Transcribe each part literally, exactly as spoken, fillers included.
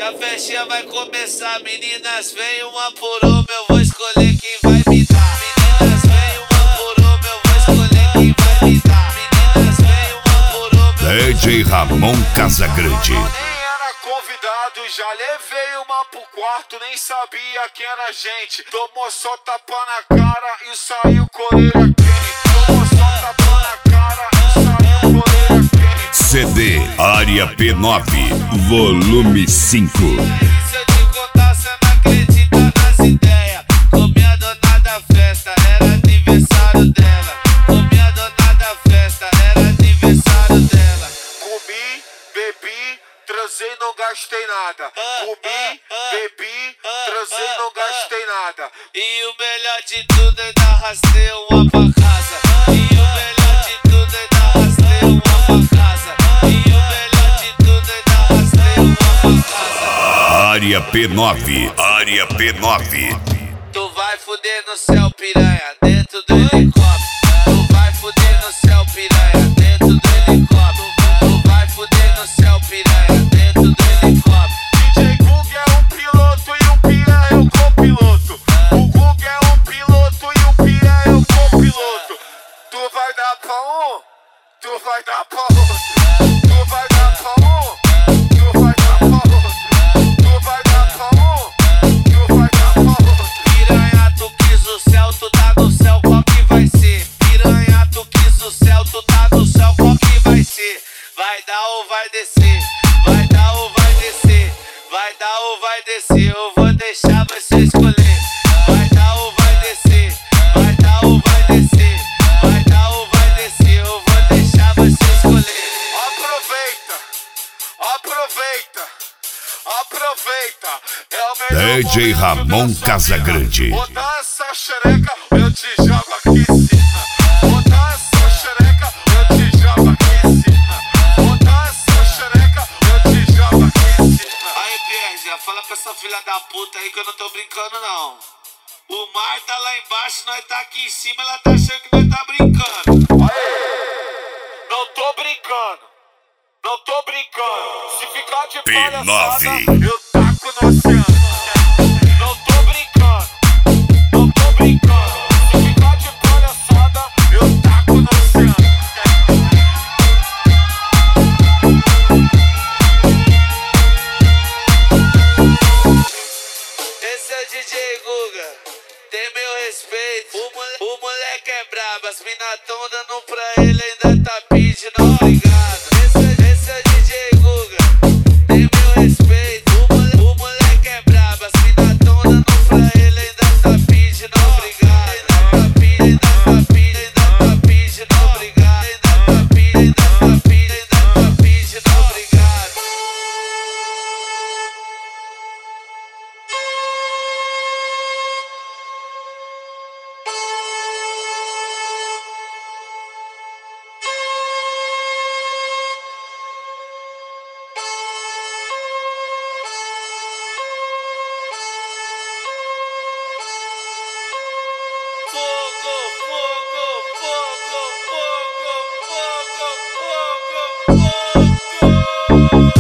A festinha vai começar, meninas, vem uma por uma, eu vou escolher quem vai me dar. Meninas, vem uma por uma, eu vou escolher quem vai me dar. Meninas, vem uma por uma. D J Ramon Casagrande. Convidado, já levei uma pro quarto, nem sabia quem era a gente. Tomou só tapa na cara e saiu com orelha quente. Tomou só tapa na cara e saiu com orelha quente. C D Área P nove, volume cinco. Se eu te contar, cê não acredita nas ideias. Comi a dona da festa, era aniversário dela. Comi a dona da festa, era aniversário dela. Comi, bebi, transei, não gastei nada. Comi, bebi, transei, não gastei nada. E o melhor de tudo ainda arrastei uma pra casa. E o melhor de tudo ainda arrastei uma pra casa. E o melhor de tudo ainda arrastei uma pra casa. Área P nove, Área P nove. Tu vai fuder no céu, piranha, dentro do helicóptero. Tu vai fuder no céu, piranha, dentro do helicóptero. Tu vai fuder no céu, piranha, dentro do helicóptero. D J Gug é um piloto e o Pia é o copiloto. O Gug é um piloto e o Pia é o copiloto. Tu vai dar pra um, tu vai dar pra outro. Tu vai dar pra um, tu vai dar pra outro. Tu vai dar pra um, tu vai dar pra outro. Piranha, tu quis o céu, tu tá no céu, qual que vai ser? Piranha, tu quis o céu, tu tá no céu, qual que vai ser? Vai dar ou vai descer? Vai dar ou vai descer? Vai dar ou vai descer? Eu vou deixar você escolher. Vai dar ou vai descer? Vai dar ou vai descer? Vai dar ou vai descer? Eu vou deixar você escolher. Aproveita, aproveita, aproveita. É o melhor D J momento Ramon da sua Casagrande. vida. Botar essa xereca, eu te jogo aqui em cima. Botar essa xereca, eu te jogo aqui em cima. Botar essa xereca, eu te jogo aqui em cima. Aí, Pierre, fala pra essa filha da puta aí que eu não tô brincando, não. O mar tá lá embaixo, nós tá aqui em cima, ela tá achando que nós tá brincando. Não tô brincando, não tô brincando. Se ficar de P nove. palhaçada, eu taco no oceano. Não tô brincando, não tô brincando. Se ficar de palhaçada, eu taco no oceano. Esse é o D J Guga, tem meu respeito. O, mole, o moleque é brabo, as mina tão dando pra ele, ainda tá pedindo obrigado. Esse, esse é o D J Guga, tem meu respeito. O, mole, o moleque é brabo, as mina tão dando pra ele, ainda tá pedindo obrigado. Ainda tá pedindo, ainda tá pedindo, ainda tá pedindo obrigado. Ainda tá pedindo, ainda tá pedindo, ainda tá pedindo obrigado. Fogo, fogo, fogo, fogo, fogo, fogo, fogo.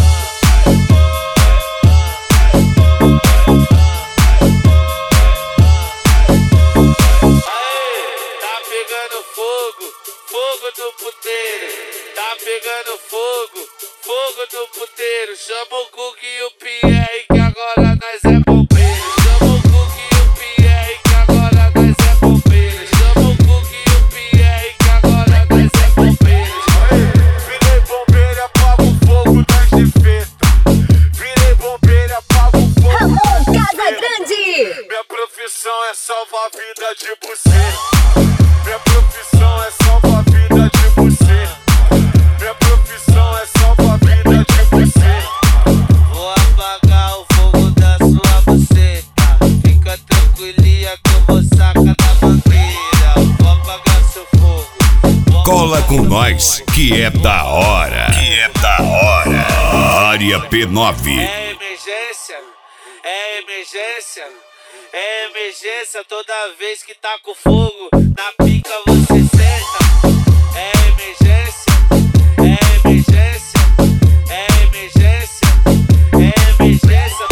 Aê, tá pegando fogo, fogo do puteiro. Tá pegando fogo, fogo do puteiro. Chama o Gug e o Pierre que agora nós é bombeiro. Chama o Gug e o Pierre que agora nós é bombeiro. Chama o Gug e o Pierre que agora nós é bombeiro. Virei bombeiro, apago o fogo das de festa. Virei bombeiro, apago o fogo Ramon das de Casagrande. festa. Minha profissão é salvar a vida de buceta. Minha profissão é salvar a vida de buceta. Minha profissão é salvar a vida de buceta. Vou apagar o fogo da sua buceta. Fica tranquilinha que eu vou sacar da bandeira. Vou apagar seu fogo. Cola com nós, que é da hora. Que é da hora. Área P nove. É emergência, é emergência, é emergência. Toda vez que tá com fogo, na pica você senta. É emergência, é emergência, é emergência, é emergência.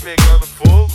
pegando fogo.